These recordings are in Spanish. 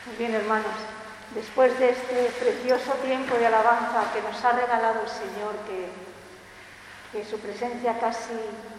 Muy bien, hermanos, después de este precioso tiempo de alabanza que nos ha regalado el Señor, que su presencia casi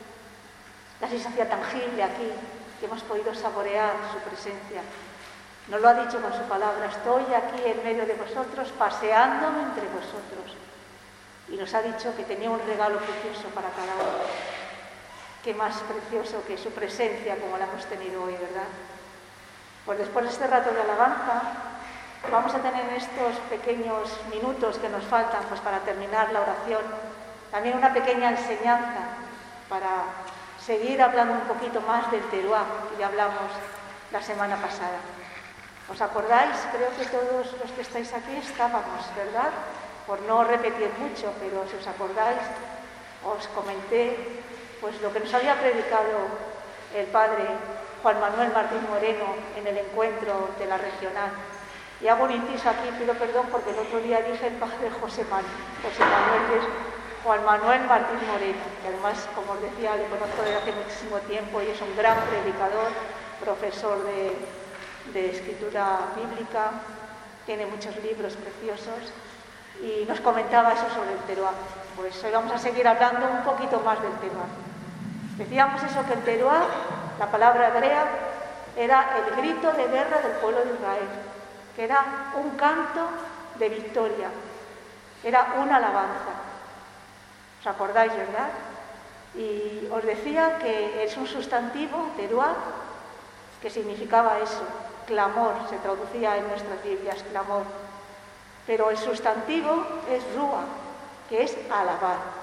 se hacía tangible aquí, que hemos podido saborear su presencia. Nos lo ha dicho con su palabra: estoy aquí en medio de vosotros, paseándome entre vosotros. Y nos ha dicho que tenía un regalo precioso para cada uno. Qué más precioso que su presencia como la hemos tenido hoy, ¿verdad? Pues después de este rato de alabanza, vamos a tener en estos pequeños minutos que nos faltan pues para terminar la oración, también una pequeña enseñanza para seguir hablando un poquito más del Teruá, que ya hablamos la semana pasada. ¿Os acordáis? Creo que todos los que estáis aquí estábamos, ¿verdad? Por no repetir mucho, pero si os acordáis, os comenté pues lo que nos había predicado el padre Juan Manuel Martín Moreno en el encuentro de la regional. Y hago un inciso aquí, pido perdón porque el otro día dije el padre José Manuel, que es Juan Manuel Martín Moreno, que además, como os decía, le conozco desde hace muchísimo tiempo y es un gran predicador, profesor de escritura bíblica, tiene muchos libros preciosos y nos comentaba eso sobre el Teruá. Pues hoy vamos a seguir hablando un poquito más del Teruá. Decíamos eso, que el Teruá, la palabra hebrea, era el grito de guerra del pueblo de Israel, que era un canto de victoria, era una alabanza. ¿Os acordáis, verdad? Y os decía que es un sustantivo, Teruá, que significaba eso, clamor, se traducía en nuestras Biblias, clamor. Pero el sustantivo es Rúa, que es alabar.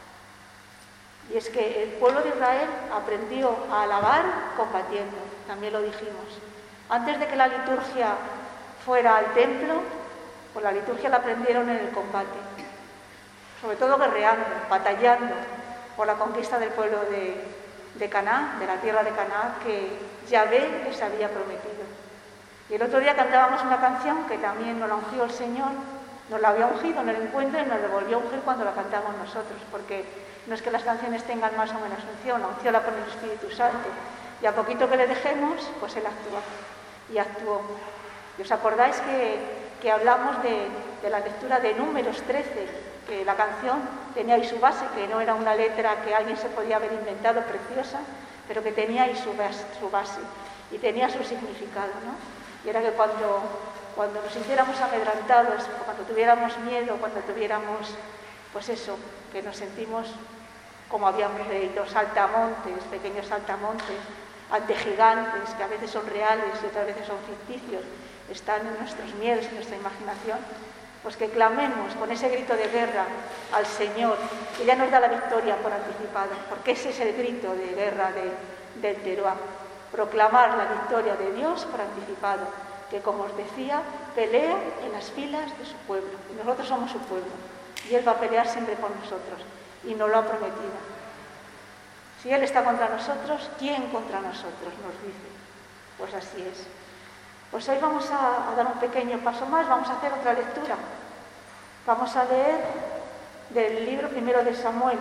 Y es que el pueblo de Israel aprendió a alabar combatiendo, también lo dijimos. Antes de que la liturgia fuera al templo, pues la liturgia la aprendieron en el combate. Sobre todo guerreando, batallando por la conquista del pueblo de Canaán, de la tierra de Canaán, que Yahvé les había prometido. Y el otro día cantábamos una canción que también nos la ungió el Señor, nos la había ungido en el encuentro y nos la volvió a ungir cuando la cantamos nosotros, porque no es que las canciones tengan más o menos unción, la unción la pone el Espíritu Santo, y a poquito que le dejemos, pues Él actúa, y actuó. ¿Y os acordáis que hablamos de la lectura de Números 13, que la canción tenía ahí su base, que no era una letra que alguien se podía haber inventado preciosa, pero que tenía ahí su base y tenía su significado, ¿no? Y era que cuando nos sintiéramos amedrentados, cuando tuviéramos miedo, cuando tuviéramos, pues eso, que nos sentimos, como habíamos leído, saltamontes, pequeños saltamontes, ante gigantes que a veces son reales y otras veces son ficticios, están en nuestros miedos, en nuestra imaginación, pues que clamemos con ese grito de guerra al Señor, que ya nos da la victoria por anticipado, porque ese es el grito de guerra del Teruá, proclamar la victoria de Dios por anticipado, que como os decía, pelea en las filas de su pueblo, y nosotros somos su pueblo, y Él va a pelear siempre por nosotros, y nos lo ha prometido. Si Él está contra nosotros, ¿quién contra nosotros? Nos dice. Pues así es. Pues hoy vamos a dar un pequeño paso más, vamos a hacer otra lectura. Vamos a leer del libro primero de Samuel,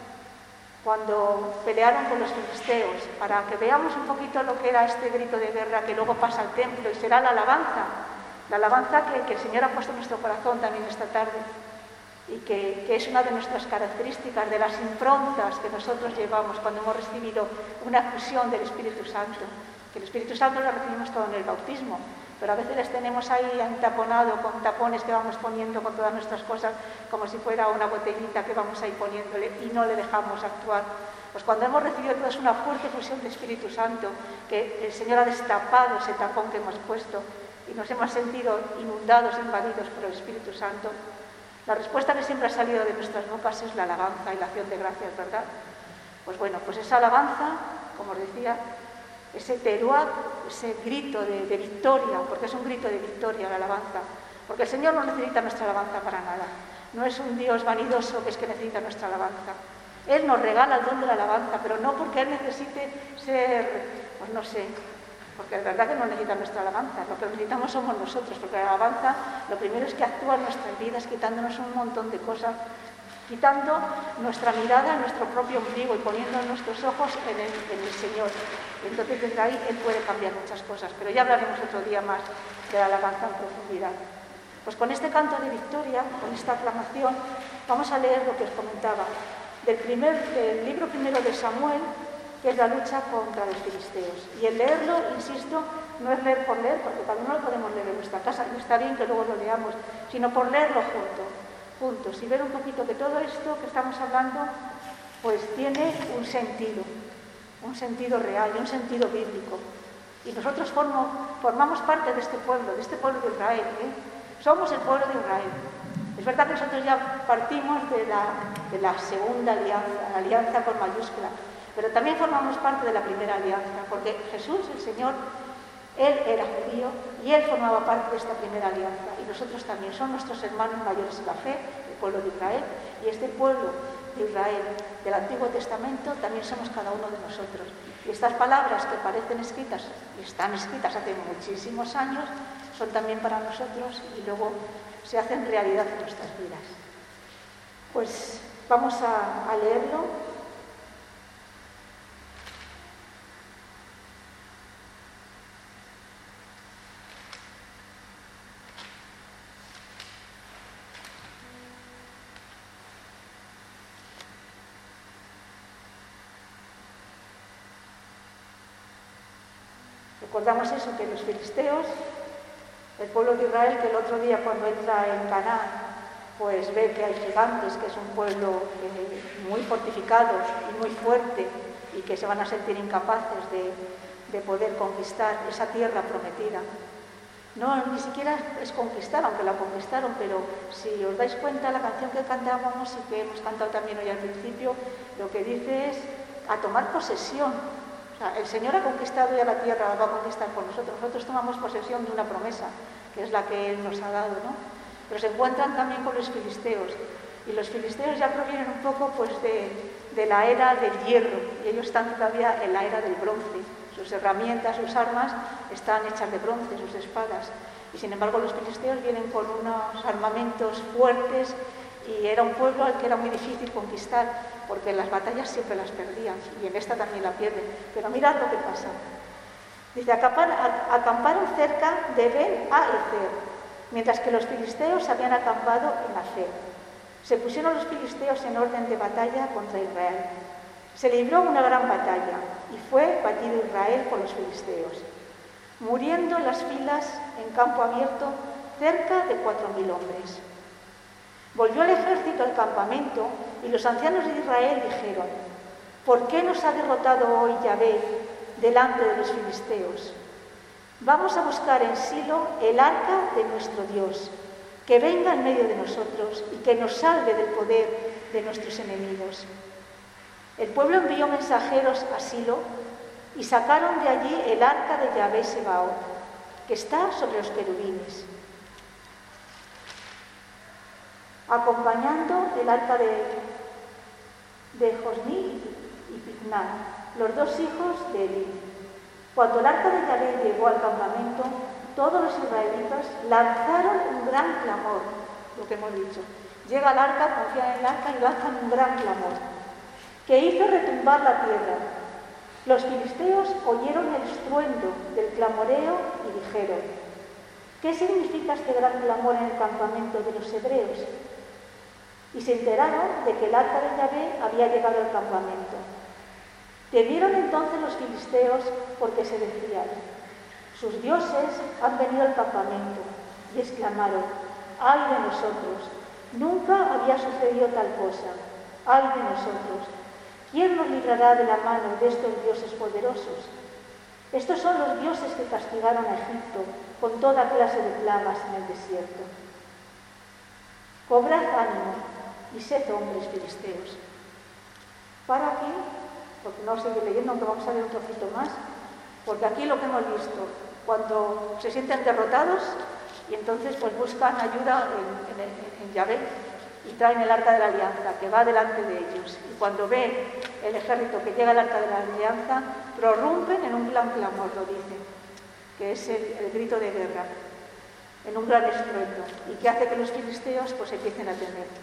cuando pelearon con los filisteos, para que veamos un poquito lo que era este grito de guerra que luego pasa al templo y será la alabanza que el Señor ha puesto en nuestro corazón también esta tarde y que es una de nuestras características, de las improntas que nosotros llevamos cuando hemos recibido una efusión del Espíritu Santo, que el Espíritu Santo lo recibimos todo en el bautismo, pero a veces les tenemos ahí entaponado con tapones que vamos poniendo con todas nuestras cosas, como si fuera una botellita que vamos ahí poniéndole y no le dejamos actuar. Pues cuando hemos recibido toda una fuerte fusión del Espíritu Santo, que el Señor ha destapado ese tapón que hemos puesto y nos hemos sentido inundados, invadidos por el Espíritu Santo, la respuesta que siempre ha salido de nuestras bocas es la alabanza y la acción de gracias, ¿verdad? Pues bueno, pues esa alabanza, como os decía, ese teruá, ese grito de victoria, porque es un grito de victoria la alabanza, porque el Señor no necesita nuestra alabanza para nada, no es un Dios vanidoso que es que necesita nuestra alabanza. Él nos regala el don de la alabanza, pero no porque Él necesite ser, pues no sé, porque es verdad que no necesita nuestra alabanza, lo que necesitamos somos nosotros, porque la alabanza lo primero es que actúa en nuestras vidas quitándonos un montón de cosas quitando nuestra mirada en nuestro propio ombligo y poniendo nuestros ojos en el Señor. Entonces desde ahí Él puede cambiar muchas cosas, pero ya hablaremos otro día más de la alabanza en profundidad. Pues con este canto de victoria, con esta aclamación, vamos a leer lo que os comentaba del libro primero de Samuel, que es la lucha contra los filisteos. Y el leerlo, insisto, no es leer por leer, porque también no lo podemos leer en nuestra casa, y está bien que luego lo leamos, sino por leerlo juntos, y ver un poquito que todo esto que estamos hablando, pues tiene un sentido real y un sentido bíblico. Y nosotros formamos parte de este pueblo de Israel, ¿eh? Somos el pueblo de Israel. Es verdad que nosotros ya partimos de la segunda alianza, la alianza con mayúscula, pero también formamos parte de la primera alianza, porque Jesús, el Señor, Él era judío y Él formaba parte de esta primera alianza. Y nosotros también, son nuestros hermanos mayores en la fe, el pueblo de Israel, y este pueblo de Israel del Antiguo Testamento también somos cada uno de nosotros. Y estas palabras que parecen escritas, y están escritas hace muchísimos años, son también para nosotros y luego se hacen realidad en nuestras vidas. Pues vamos a leerlo. Recordamos eso, que los filisteos, el pueblo de Israel, que el otro día cuando entra en Canaán, pues ve que hay gigantes, que es un pueblo muy fortificado y muy fuerte y que se van a sentir incapaces de poder conquistar esa tierra prometida. No, ni siquiera es conquistar, aunque la conquistaron, pero si os dais cuenta, la canción que cantábamos y que hemos cantado también hoy al principio, lo que dice es a tomar posesión. O sea, el Señor ha conquistado ya la tierra, la va a conquistar por nosotros. Nosotros tomamos posesión de una promesa, que es la que Él nos ha dado, ¿no? Pero se encuentran también con los filisteos. Y los filisteos ya provienen un poco pues, de la era del hierro, y ellos están todavía en la era del bronce. Sus herramientas, sus armas están hechas de bronce, sus espadas. Y sin embargo los filisteos vienen con unos armamentos fuertes y era un pueblo al que era muy difícil conquistar, porque en las batallas siempre las perdían y en esta también la pierden. Pero mirad lo que pasa. Dice, acamparon cerca de Ben-Aezer, mientras que los filisteos habían acampado en Azer. Se pusieron los filisteos en orden de batalla contra Israel. Se libró una gran batalla y fue batido Israel por los filisteos, muriendo en las filas en campo abierto cerca de 4.000 hombres. Volvió el ejército al campamento y los ancianos de Israel dijeron, ¿por qué nos ha derrotado hoy Yahvé delante de los filisteos? Vamos a buscar en Silo el arca de nuestro Dios, que venga en medio de nosotros y que nos salve del poder de nuestros enemigos. El pueblo envió mensajeros a Silo y sacaron de allí el arca de Yahvé Sebaot, que está sobre los querubines, acompañando el arca de Josni y Picnán, los dos hijos de Eli. Cuando el arca de Yahvé llegó al campamento, todos los israelitas lanzaron un gran clamor, lo que hemos dicho. Llega el arca, confían en el arca y lanzan un gran clamor, que hizo retumbar la tierra. Los filisteos oyeron el estruendo del clamoreo y dijeron, ¿qué significa este gran clamor en el campamento de los hebreos? Y se enteraron de que el arca de Yahvé había llegado al campamento. Temieron entonces los filisteos porque se decían, sus dioses han venido al campamento, y exclamaron, ¡ay de nosotros! Nunca había sucedido tal cosa. ¡Ay de nosotros! ¿Quién nos librará de la mano de estos dioses poderosos? Estos son los dioses que castigaron a Egipto con toda clase de plagas en el desierto. Cobrad ánimo y sed hombres filisteos. Para aquí, porque no sigue leyendo, aunque vamos a leer un trocito más, porque aquí lo que hemos visto, cuando se sienten derrotados y entonces pues buscan ayuda en Yahvé y traen el arca de la alianza que va delante de ellos. Y cuando ven el ejército que llega al arca de la alianza, prorrumpen en un gran clamor, lo dicen, que es el grito de guerra, en un gran estruendo, y que hace que los filisteos pues empiecen a temer.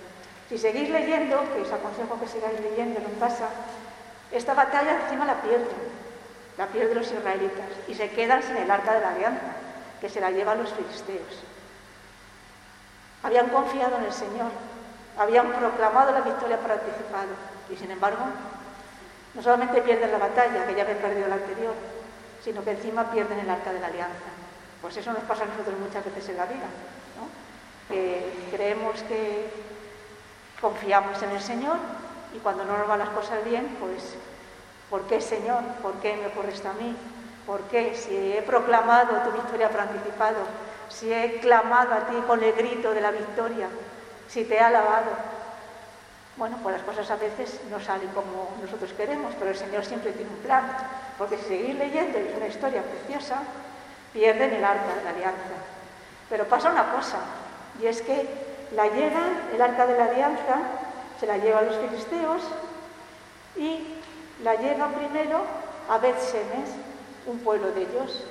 Si seguís leyendo, que os aconsejo que sigáis leyendo en casa, esta batalla encima la pierden los israelitas y se quedan sin el arca de la alianza, que se la llevan los filisteos. Habían confiado en el Señor, habían proclamado la victoria por anticipado y sin embargo no solamente pierden la batalla, que ya habían perdido la anterior, sino que encima pierden el arca de la alianza. Pues eso nos pasa a nosotros muchas veces en la vida, ¿no? Que creemos que confiamos en el Señor y cuando no nos van las cosas bien, pues ¿por qué, Señor? ¿Por qué me ocurre esto a mí? ¿Por qué? Si he proclamado tu victoria por anticipado, si he clamado a ti con el grito de la victoria, si te he alabado. Bueno, pues las cosas a veces no salen como nosotros queremos, pero el Señor siempre tiene un plan, porque si seguís leyendo, es una historia preciosa, pierden el arca de la alianza. Pero pasa una cosa, y es que la llevan, el arca de la alianza, se la llevan los filisteos y la llevan primero a Bet-Semes, un pueblo de ellos.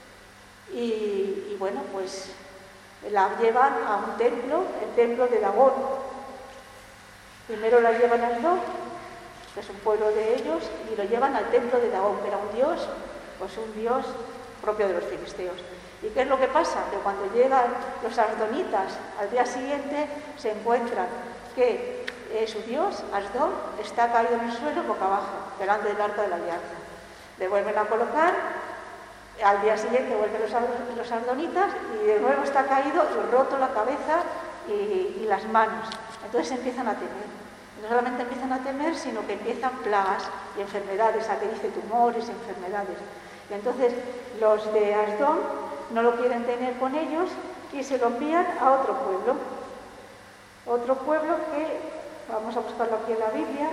Y bueno, pues la llevan a un templo, el templo de Dagón. Primero la llevan a Asdod, que es un pueblo de ellos, y lo llevan al templo de Dagón, que era un dios, pues un dios propio de los filisteos. ¿Y qué es lo que pasa? Que cuando llegan los asdonitas al día siguiente se encuentran que su dios, Asdod, está caído en el suelo boca abajo, delante del arca de la alianza. Le vuelven a colocar, al día siguiente vuelven los asdonitas y de nuevo está caído y roto la cabeza y las manos. Entonces empiezan a temer. No solamente empiezan a temer, sino que empiezan plagas y enfermedades, a que dice tumores, enfermedades. Y entonces los de Asdod no lo quieren tener con ellos y se lo envían a otro pueblo. Otro pueblo que, vamos a buscarlo aquí en la Biblia,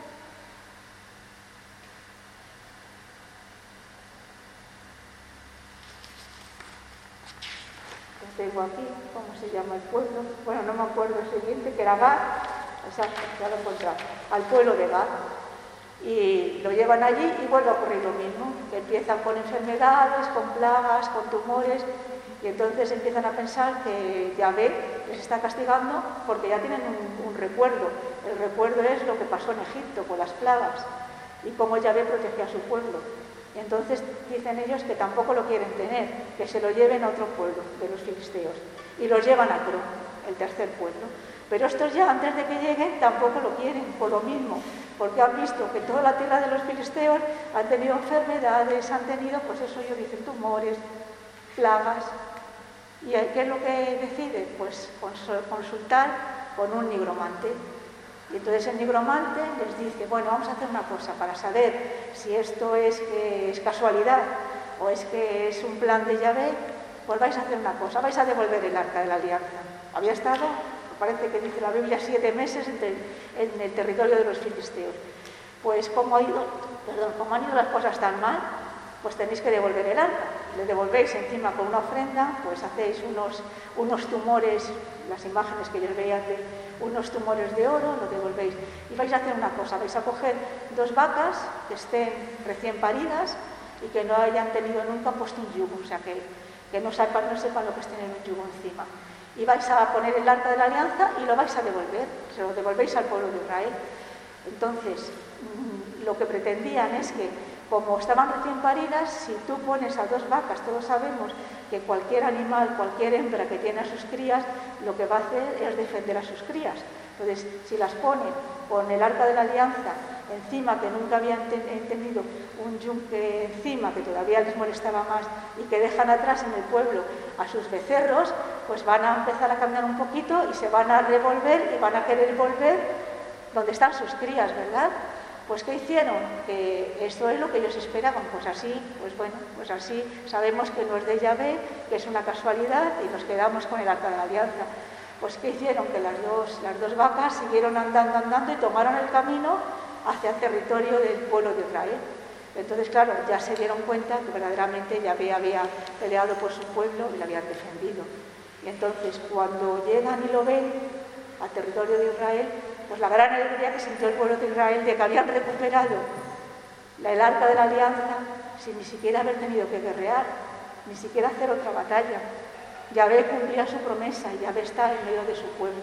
lo tengo aquí, ¿cómo se llama el pueblo? Bueno, no me acuerdo el siguiente, que era Gad, exacto, ya lo he encontrado, al pueblo de Gad. Y lo llevan allí y vuelve a ocurrir lo mismo, que empiezan con enfermedades, con plagas, con tumores, y entonces empiezan a pensar que Yahvé les está castigando porque ya tienen un recuerdo. El recuerdo es lo que pasó en Egipto con las plagas y cómo Yahvé protegió a su pueblo. Y entonces dicen ellos que tampoco lo quieren tener, que se lo lleven a otro pueblo de los filisteos. Y los llevan a Cro, el tercer pueblo. Pero estos ya, antes de que lleguen, tampoco lo quieren, por lo mismo, porque han visto que toda la tierra de los filisteos han tenido enfermedades, han tenido, pues eso ellos dicen, tumores, plagas. ¿Y qué es lo que deciden? Pues consultar con un nigromante. Y entonces el nigromante les dice, bueno, vamos a hacer una cosa para saber si esto es casualidad o es que es un plan de Yahvé, pues vais a hacer una cosa, vais a devolver el arca de la alianza. Había estado, parece que dice la Biblia, 7 meses en el territorio de los filisteos. Pues como han ido las cosas tan mal, pues tenéis que devolver el arca. Le devolvéis encima con una ofrenda, pues hacéis unos tumores, las imágenes que yo veía de unos tumores de oro, lo devolvéis. Y vais a hacer una cosa, vais a coger 2 vacas que estén recién paridas y que no hayan tenido nunca puesto un yugo, o sea que no sepan lo que es tener un yugo encima. Y vais a poner el arca de la alianza y lo vais a devolver, se lo devolvéis al pueblo de Israel. Entonces, lo que pretendían es que, como estaban recién paridas, si tú pones a 2 vacas, todos sabemos que cualquier animal, cualquier hembra que tiene a sus crías, lo que va a hacer es defender a sus crías. Entonces, si las ponen con el arca de la alianza encima, que nunca habían tenido un yunque encima, que todavía les molestaba más, y que dejan atrás en el pueblo a sus becerros, pues van a empezar a caminar un poquito y se van a revolver y van a querer volver donde están sus crías, ¿verdad? Pues ¿qué hicieron? Que esto es lo que ellos esperaban, pues así sabemos que no es de Yahvé, que es una casualidad y nos quedamos con el arca de la alianza. Pues ¿qué hicieron? Que las dos vacas siguieron andando y tomaron el camino hacia el territorio del pueblo de Israel. Entonces, claro, ya se dieron cuenta que verdaderamente Yahvé había peleado por su pueblo y lo habían defendido. Y entonces, cuando llegan y lo ven al territorio de Israel, pues la gran alegría que sintió el pueblo de Israel de que habían recuperado el arca de la alianza sin ni siquiera haber tenido que guerrear, ni siquiera hacer otra batalla. Yahvé cumplía su promesa y Yahvé está en medio de su pueblo.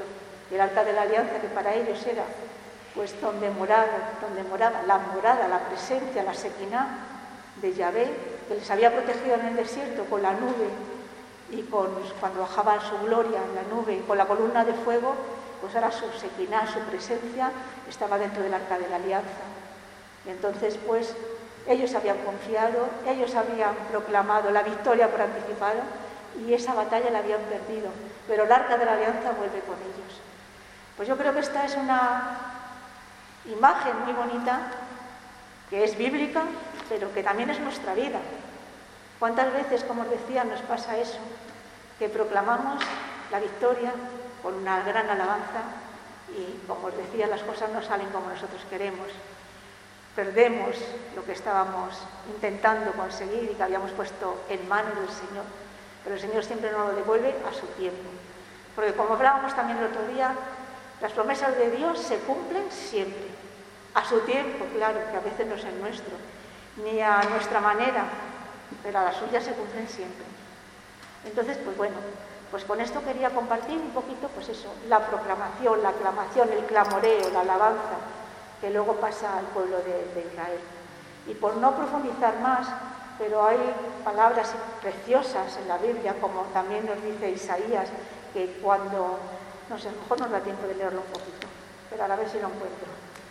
Y el arca de la alianza, que para ellos era pues donde moraba la morada, la presencia, la Sequiná de Yahvé, que les había protegido en el desierto con la nube y cuando bajaba su gloria en la nube y con la columna de fuego, pues ahora su Sequiná, su presencia, estaba dentro del arca de la alianza. Y entonces, pues, ellos habían confiado, ellos habían proclamado la victoria por anticipado y esa batalla la habían perdido, pero el arca de la alianza vuelve con ellos. Pues yo creo que esta es una imagen muy bonita, que es bíblica, pero que también es nuestra vida. ¿Cuántas veces, como os decía, nos pasa eso? Que proclamamos la victoria con una gran alabanza y, como os decía, las cosas no salen como nosotros queremos. Perdemos lo que estábamos intentando conseguir y que habíamos puesto en manos del Señor, pero el Señor siempre nos lo devuelve a su tiempo. Porque, como hablábamos también el otro día, las promesas de Dios se cumplen siempre, a su tiempo, claro, que a veces no es el nuestro, ni a nuestra manera, pero a las suyas se cumplen siempre. Entonces, pues bueno, pues con esto quería compartir un poquito, pues eso, la proclamación, la aclamación, el clamoreo, la alabanza, que luego pasa al pueblo de Israel. Y por no profundizar más, pero hay palabras preciosas en la Biblia, como también nos dice Isaías, que cuando, no sé, a lo mejor nos da tiempo de leerlo un poquito, pero a ver si lo encuentro.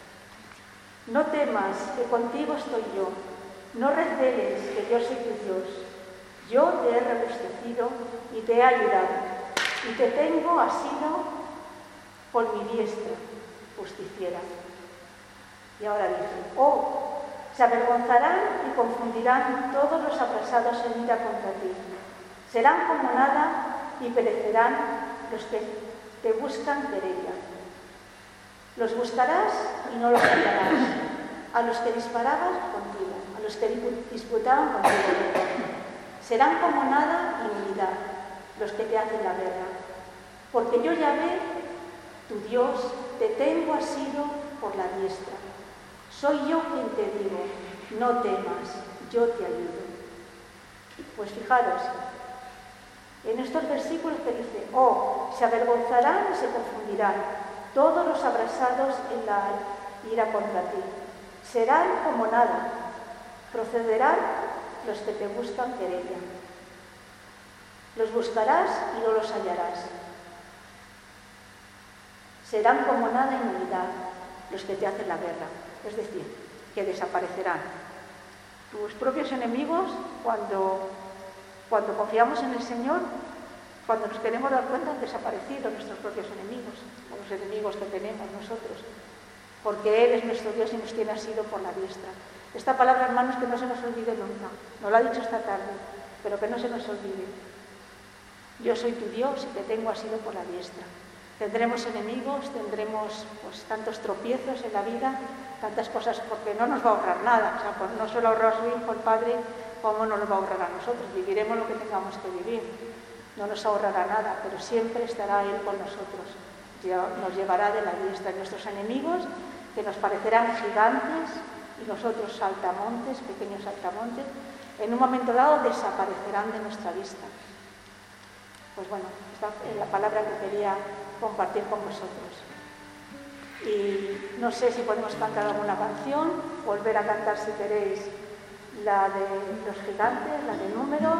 No temas, que contigo estoy yo, no receles, que yo soy tu Dios. Yo te he rebustecido y te he ayudado, y te tengo asido por mi diestra justiciera. Y ahora dice, se avergonzarán y confundirán todos los abrasados en ira contra ti. Serán como nada y perecerán los que te buscan querella. Los buscarás y no los hallarás, a los que disparaban contigo, a los que disputaban contigo. Serán como nada y nulidad los que te hacen la guerra. Porque yo, Yahvé, tu Dios, te tengo asido por la diestra. Soy yo quien te digo, no temas, yo te ayudo. Pues fijaros, en estos versículos que dice, se avergonzarán y se confundirán todos los abrasados en la ira contra ti. Serán como nada, procederán los que te buscan querella. Los buscarás y no los hallarás. Serán como nada en unidad los que te hacen la guerra. Es decir, que desaparecerán. Tus propios enemigos, cuando confiamos en el Señor, cuando nos queremos dar cuenta, han desaparecido nuestros propios enemigos, o los enemigos que tenemos nosotros, porque Él es nuestro Dios y nos tiene asido por la diestra. Esta palabra, hermanos, que no se nos olvide nunca. Nos lo ha dicho esta tarde, pero que no se nos olvide. Yo soy tu Dios y te tengo asido por la diestra. Tendremos enemigos, tendremos pues tantos tropiezos en la vida, tantas cosas, porque no nos va a ahorrar nada. O sea, pues no solo ahorrar a su Hijo, el Padre, ¿cómo no nos va a ahorrar a nosotros? Viviremos lo que tengamos que vivir. No nos ahorrará nada, pero siempre estará Él con nosotros. Nos llevará de la diestra. Nuestros enemigos, que nos parecerán gigantes, y nosotros saltamontes, pequeños saltamontes, en un momento dado desaparecerán de nuestra vista. Pues bueno, esta es la palabra que quería compartir con vosotros. Y no sé si podemos cantar alguna canción, volver a cantar si queréis la de los gigantes, la de Números,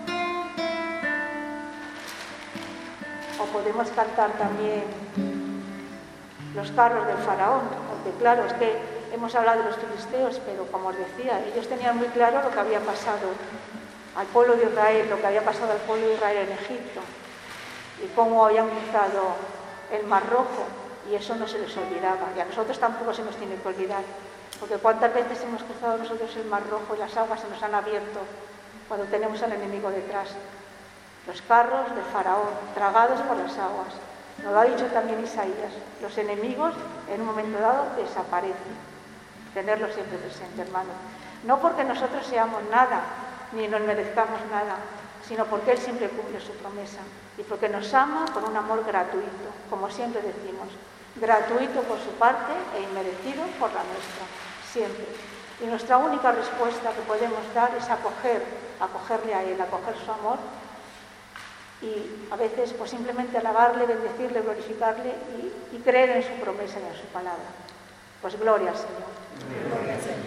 o podemos cantar también los carros del faraón, porque claro, es que hemos hablado de los filisteos, pero como os decía, ellos tenían muy claro lo que había pasado al pueblo de Israel, lo que había pasado al pueblo de Israel en Egipto, y cómo habían cruzado el Mar Rojo, y eso no se les olvidaba, y a nosotros tampoco se nos tiene que olvidar, porque cuántas veces hemos cruzado nosotros el Mar Rojo y las aguas se nos han abierto cuando tenemos al enemigo detrás. Los carros del faraón, tragados por las aguas. Nos lo ha dicho también Isaías, los enemigos en un momento dado desaparecen. Tenerlo siempre presente, hermano. No porque nosotros seamos nada, ni nos merezcamos nada, sino porque Él siempre cumple su promesa y porque nos ama con un amor gratuito, como siempre decimos, gratuito por su parte e inmerecido por la nuestra, siempre. Y nuestra única respuesta que podemos dar es acogerle a Él, acoger su amor y a veces pues simplemente alabarle, bendecirle, glorificarle y creer en su promesa y en su palabra. Pues gloria al Señor. Gloria al Señor.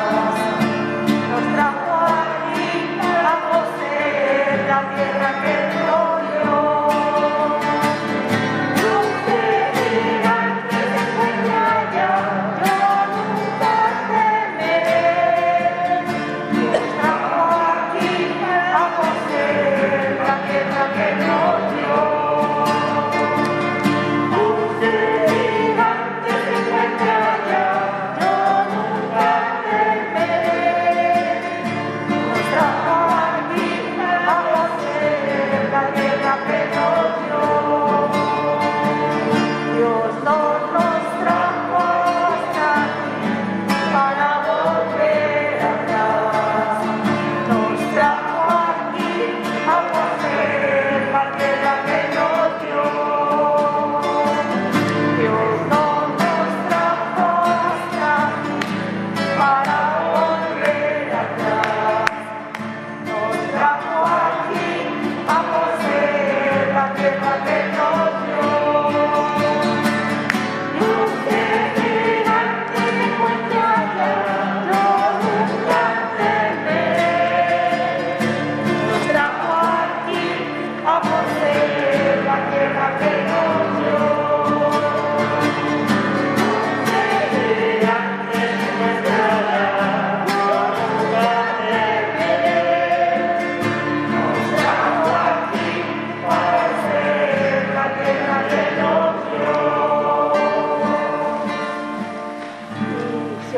La tierra que